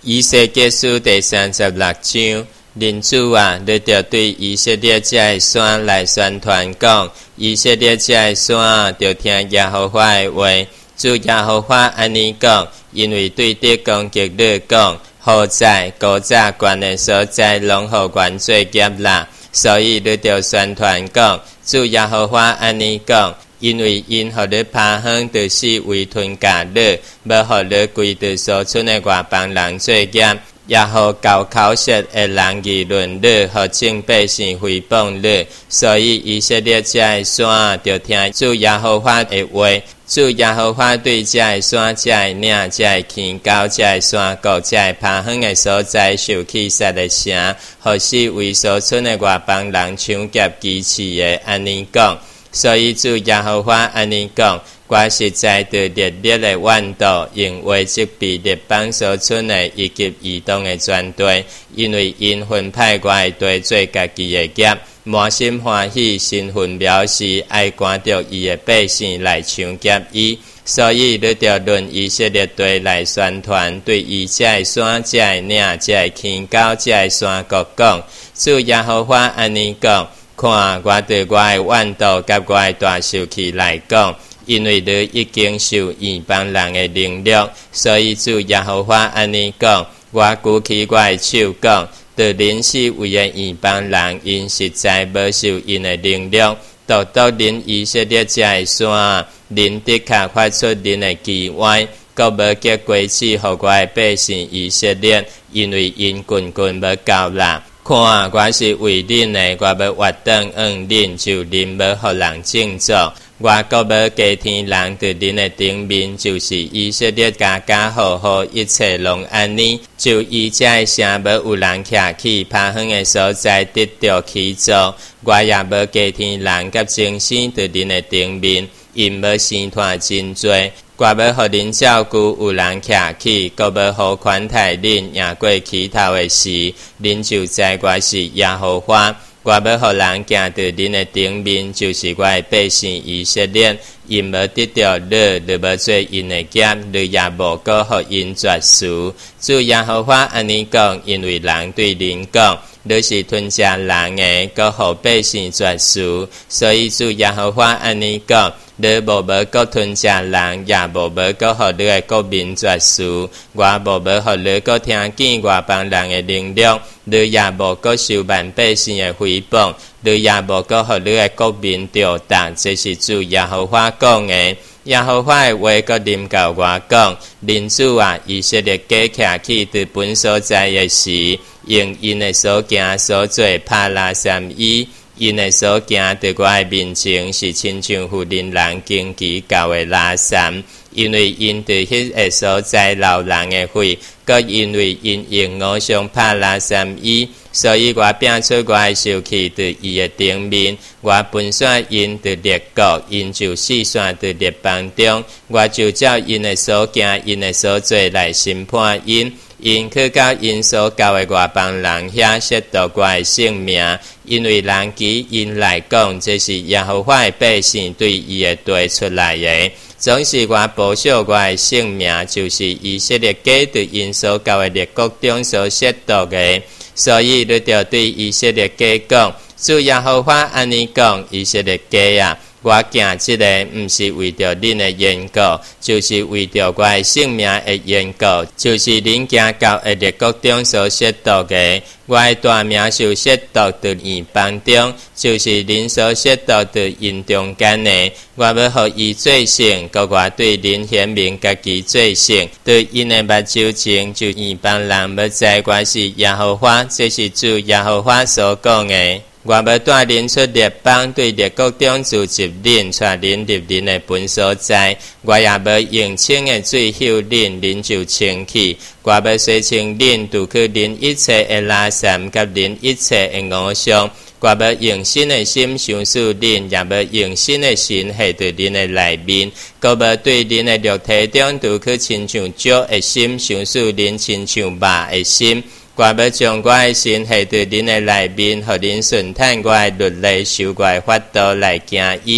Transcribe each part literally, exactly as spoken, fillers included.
以西结书第三十六章，人主啊，你着对以色列这个山来宣传讲，以色列这个山啊，着听耶和华的话。主耶和华安尼讲，因为对敌攻击你讲，好在高早关的所在，拢互关做劫啦。所以你着宣传讲，主耶和华安尼讲。因为因互你趴远，就是为吞家你，要互你归伫所村的外邦人做业，也互高口舌的人议论你，互正百姓诽谤你。所以以色列这个山就听主耶和华的话，主耶和华对这个山、这个岭、这个溪沟、这个山谷、这个趴远的所在受气杀的城，互是为所村的外邦人抢劫支持的，安尼讲。所以主耶和华安尼讲，我实在对烈烈的怨妒，用话责备列邦所村的以及移动的全队，因为因分派我的地做家己的业，满心欢喜，身份藐视，爱赶着伊的百姓来抢劫伊。所以你着论以色列地来宣传，对伊这个山、这个岭、这个溪沟、这个山谷讲，主耶和华安尼讲。看我对我的怨妒甲我的大受气来讲，因为你已经受异邦人的凌辱，所以主耶和华安尼讲，我举起我的手讲，对恁四位的异邦人，因实在无受因的凌辱，独独恁以色列这个山，恁的确发出恁的奇歪，阁无结果子，互我的百姓以色列，因为因棍棍无够啦。看我是为恁的，我要活动恩恁，就恁要互人敬作。我阁要加天人伫恁的顶面，就是以色列家家户户一切拢安尼。就伊这个城要有人徛起趴远的所在，得着起作。我也要加天人甲精神伫恁的顶面，因要生团真多。我要互恁照顾有人徛起，阁要好款待恁，赢过起头的事，恁就知我是耶和华。我要互人行伫恁的顶面，就是我的百姓以色列，因要得到你，你要做因的业，你也无过互因绝输。主耶和华安尼讲，因为人对恁讲，你是吞食人的，过互百姓绝输，所以主耶和华安尼讲。你无要搁吞食人，也无要搁互你的国民绝输。我无要互你搁听见外邦人的凌辱，你也无搁受万百姓的诽谤，你也无搁互你的国民吊打。这是主耶和华讲的。耶和华的话搁临到我讲，人主啊，以色列家徛起伫本所在的时，用因的所行所做拍拉三衣。因的所行伫我的面前，是亲像妇人人经期教的拉山，因为因伫迄个所在流人的血，搁因为因用偶像拍拉山衣，所以我摒出我的受气伫伊的顶面，我分散因伫列国，因就四散伫列邦中，我就照因的所行、因的所做来审判因。因去到因所教的外邦人遐亵渎我的性命，因为人基因来讲，这是耶和华的百姓对伊的地出来的，总是我保守我的性命，就是以色列家对因所教的列国中所亵渎的，所以你着对以色列家讲，主耶和华安尼讲，以色列家啊。我行这个不是为着恁的缘故，就是为着我的性命的缘故，就是恁行到的列国中所亵渎的。我的大名受亵渎伫异邦中，就是恁所亵渎伫因中间的。我要互伊罪性，甲我对恁显明家己罪性，对因的目睭前，就异邦人要知我是耶和华，这是主耶和华所讲的。我要带恁出列邦，对列国中组织恁，带恁入恁的本所在。我也要用清的水休恁，恁就清气。我要洗清恁，除去恁一切的拉散，甲恁一切的偶像。我要用新的心相属恁，也要用新的心下对恁的内面。我要对恁的肉体中，除去亲像鸟的心相属恁，亲像肉的心。我要将我的心下伫恁的内面，互恁顺坦我的律例，受我的法度来行伊。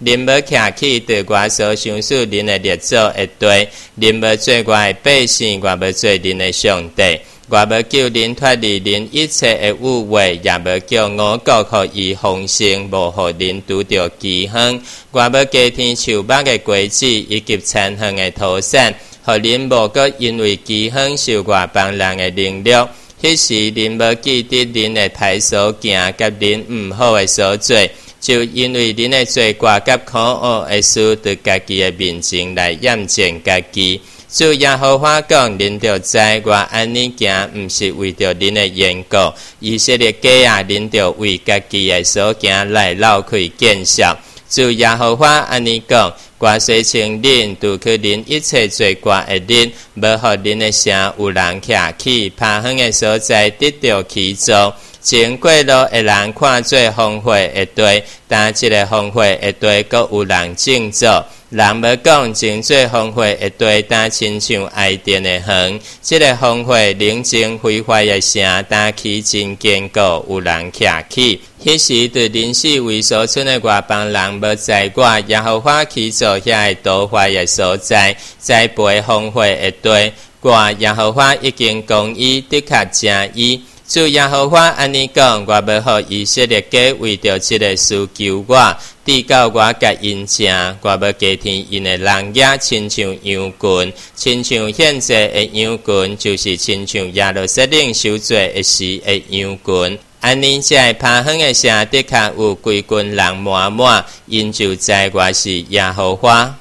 恁要徛起对我所相属恁的列祖会对，恁要做我的百姓，我要做恁的上帝。我要救恁脱离恁一切的污秽，也要叫我国互伊丰盛，无互恁拄着饥荒。我要加添树木的果子，以及田园的土产，互恁无搁因为饥荒受外邦人的凌辱。迄时恁要记得恁的歹所行，甲恁毋好的所做，就因为恁的罪过甲可恶的事，对家己的面前来验证家己。主耶和华讲：恁着知我安尼行，毋是为着恁的缘故。以色列家啊，恁着为家己的所行来闹开见笑。主耶和华安尼讲：我洗清恁，除去恁一切罪过的恁，要互恁的城有人徛起，趴远的所在得到起造。经过路的人看做荒废的地，但这个荒废的地，阁有人种造。人要讲真做荒废的地，但亲像爱电的园。这个荒废冷静毁坏的城，但起真坚固，有人徛起。迄时对临死为所存的外邦人，要知我耶和华起造遐个倒坏的所在，栽培荒废的地。我耶和华已经讲伊，的确正伊。主耶和华安尼讲：我要互以色列家为着这个事求我，直到我甲因正。我要加添因的人也亲像羊群，亲像现在的羊群，就是亲像耶路撒冷受罪的时的羊群。安尼才会趴远的城，的确有规群人满满，因就知我是耶和华。